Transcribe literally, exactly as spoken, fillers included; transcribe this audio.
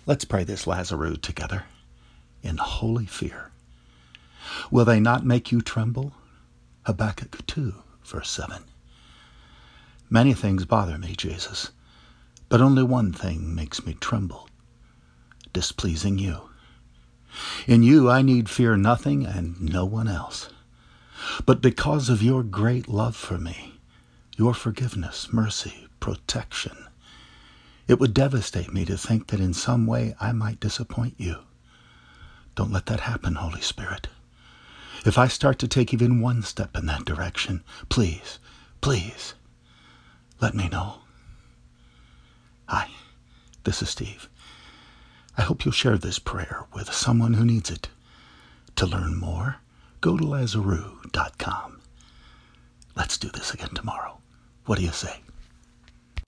Let's pray this Lazarus together in holy fear. Will they not make you tremble? Habakkuk two, verse seven. Many things bother me, Jesus, but only one thing makes me tremble, displeasing you. In you I need fear nothing and no one else. But because of your great love for me, your forgiveness, mercy, protection, it would devastate me to think that in some way I might disappoint you. Don't let that happen, Holy Spirit. If I start to take even one step in that direction, please, please, let me know. Hi, this is Steve. I hope you'll share this prayer with someone who needs it. To learn more, go to lazarus dot com. Let's do this again tomorrow. What do you say?